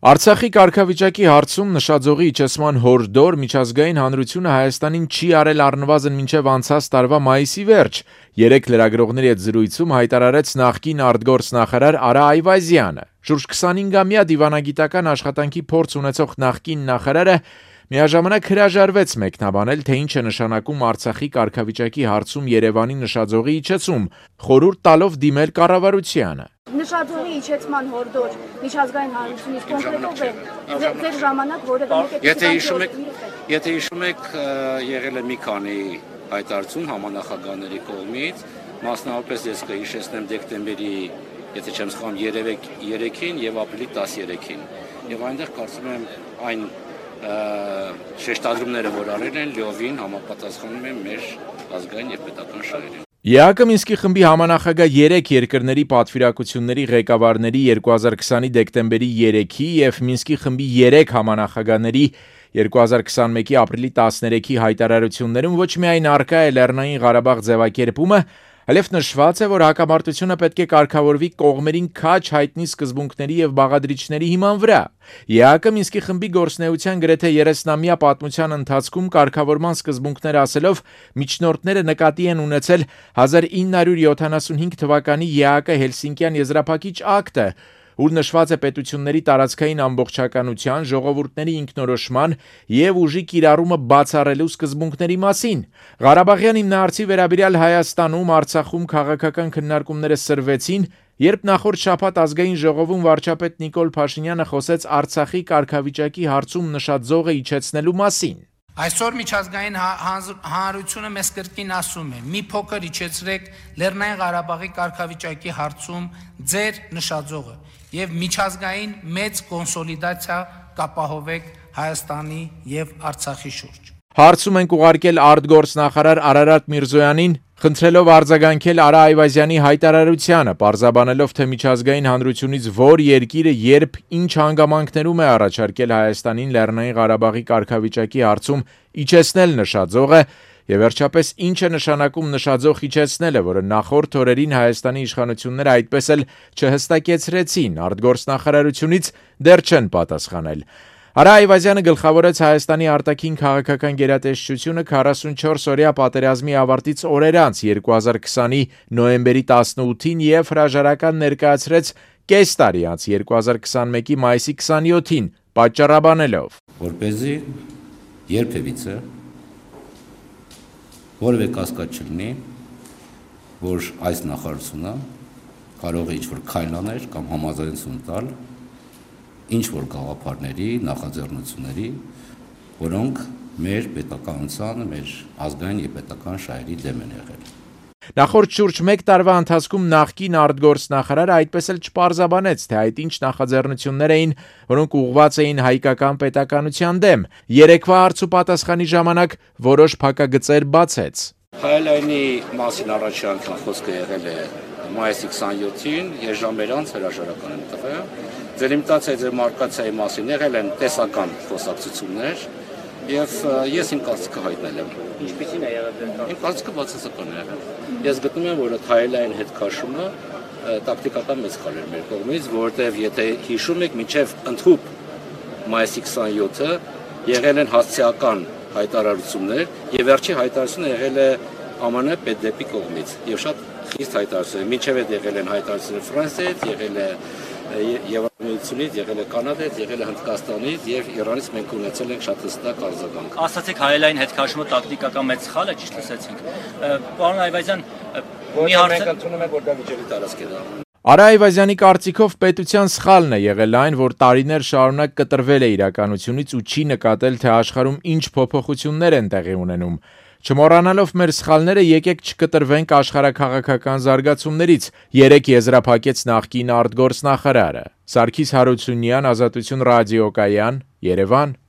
Արցախի կարգավիճակի հարցում նշաձողի իջեցման հորդոր միջազգային հանրությունը Հայաստանին չի արել առնվազն մինչև անցած տարվա մայիսի վերջ, երեք լրագրողների հետ զրույցում հայտարարեց նախկին արտգործնախարար Արա Այվազյանը։ Շուրջ 25-ամյա դիվանագիտական աշխատանքի փորձ ունեցող նախկին նախարարը միաժամանակ հրաժարվեց մեկնաբանել, թե ինչ է նշանակում Արցախի կարգավիճակի հարցում Երևանի նշաձողի իջեցում, խորհուրդ տալով դիմել կառավարությանը։ Նշաձողի իջեցման հորդոր միջազգային հանրությունից կոնկրետով է ձեր ժամանակ որևէ Եթե հիշում եք, եղել է մի քանի հայտարարություն համանախագահների կողմից, մասնավորապես ես կհիշեցնեմ դեկտեմբերի, եթե չեմ սխալվում, 3-ին եւ ապրիլի 13-ին։ Եվ այնտեղ կարծում եմ այն շեշտադրումները, որ արել են, լիովին համապատասխանում են մեր ազգային եւ պետական շահերին։ ԵԱԿ Մինսկի խմբի համանախագահ 3 երկրների պատվիրակությունների ղեկավարների 2020-ի դեկտեմբերի 3-ի եւ Մինսկի խմբի 3 համանախագահների 2021-ի ապրիլի 13-ի հայտարարություններում ոչ միայն առկա է Լեռնային Ղարաբաղ ձևակերպումը, այլև նշված է, որ հակամարտությունը պետք է կարգավորվի կողմերին քաջ հայտնի սկզբունքների եւ բաղադրիչների հիման վրա։ ԵԱԿ Մինսկի խմբի գործնեության գրեթե 30-ամյա պատմության ընթացքում կարգավորման սկզբունքներ ասելով միջնորդները նկատի են ունեցել 1975 թվականի ԵԱԿ Հելսինկյան եզրափակիչ ակտը, ուր նշված է պետությունների տարածքային ամբողջականության, ժողովուրդների ինքնորոշման եւ ուժի կիրառումը բացառելու սկզբունքների մասին։ Ղարաբաղյան հիմնահարցի վերաբերյալ Հայաստանում, Արցախում քաղաքական քննարկումները սրվեցին, երբ նախորդ շաբաթ ազգային ժողովում վարչապետ Նիկոլ Փաշինյանը խոսեց Արցախի կարգավիճակի հարցում նշաձողը իջեցնելու մասին։ Այսօր միջազգային հանրությունը մեզ կրկին ասում է՝ մի փոքր իջեցրեք Լեռնային Ղարաբաղի կարգավիճակի հարցում ձեր նշաձողը եւ միջազգային մեծ կոնսոլիդացիա կապահովեք Հայաստանի եւ Արցախի շուրջ։ Հարցում ենք ուղարկել արտգործնախարար Արարատ Միրզոյանին, խնդրելով արձագանքել Արա Այվազյանի հայտարարությանը, պարզաբանելով, թե միջազգային հանրությունից որ երկիրը երբ ինչ հանգամանքներում է առաջարկել Հայաստանին Լեռնային Ղարաբաղի կարգավիճակի հարցում իջեցնել նշաձողը եւ վերջապես ինչ է նշանակում նշաձող իջեցնելը, որը նախորդ օրերին Հայաստանի իշխանությունները այդպես էլ չհստակեցրեցին, արտգործնախարարությունից դեռ չեն պատասխանել։ Արա Այվազյանը գլխավորեց Հայաստանի արտաքին քաղաքական գերատեսչությունը 44-օրյա պատերազմի ավարտից օրեր անց 2020-ի նոյեմբերի 18-ին եւ հրաժարական ներկայացրեց կես տարի անց 2021-ի մայիսի 27-ին, պատճառաբանելով. Որպեսզի երբևիցե որևէ կասկած չլինի, որ այս նախարարությունը կարող է ինչ-որ քայլ անել կամ համաձայնություն տալ ինչ որ գաղափարների, նախաձեռնությունների, որոնք մեր պետականությանը, մեր ազգային եւ պետական շահերի դեմ են եղել։ Նախորդ շուրջ 1 տարվա ընթացքում նախկին արտգործնախարարը այդպես էլ չպարզաբանեց, թե այդ ինչ նախաձեռնություններ էին, որոնք ուղղված էին հայկական պետականության դեմ։ Երեկվա հարց ու պատասխանի ժամանակ որոշ փակագծեր բացեց։ Հայելայնի մասին առաջի անգամ խոսքը եղել է մայիսի 27-ին, երժամեր անց հրաժարական են տվել։ Ձեր իմիտացիայի, ձեր մարկացիայի մասին եղել են տեսական խոսակցություններ եւ ես իմ կարծիքը հայտնել եմ։ Ինչպիսին է եղել դեռ։ Իմ կարծիքը բացասական է եղել։ Ես գտնում եմ, որ հայելային հետ քաշումը տակտիկական մեծ խալ էր մեր կողմից, որովհետեւ եթե հիշում եք, մինչեւ ընդհուպ մայիսի 27-ը եղել են հասցեական հայտարարություններ եւ վերջի հայտարարությունը եղել է ԱՄՆ պետդեպի կողմից եւ շատ խիստ հայտարարություններ։ Մինչեւ այդ եղել են հայտարարություններ Ֆրանսիայից, եղել է Եվրամիությունից, եղել է Կանադայից, եղել է Հնդկաստանից եւ Իրանից մենք ունեցել ենք շատ հստակ արձագանք։ Ասացիք հայելային հետ քաշումը տակտիկական մեծ սխալ է, ճիշտ լսեցինք։ Պարոն Այվազյան, մի հարց մենք ընդունում ենք, որ դա միջելի տարածք է դառնում։ Արա Այվազյանի կարծիքով պետության սխալն է եղել այն, որ տարիներ շարունակ կտրվել է իրականությունից ու չի նկատել, թե աշխարհում ինչ փոփոխություններ են տեղի ունենում։ Չմոռանալով մեր սխալները եկեք չկտրվենք աշխարհաքաղաքական զարգացումներից, երեք եզրափակեց նախկին արտգործնախարարը։ Սարգիս Հարությունյան, Ազատություն ռադիոկայան, Երևան։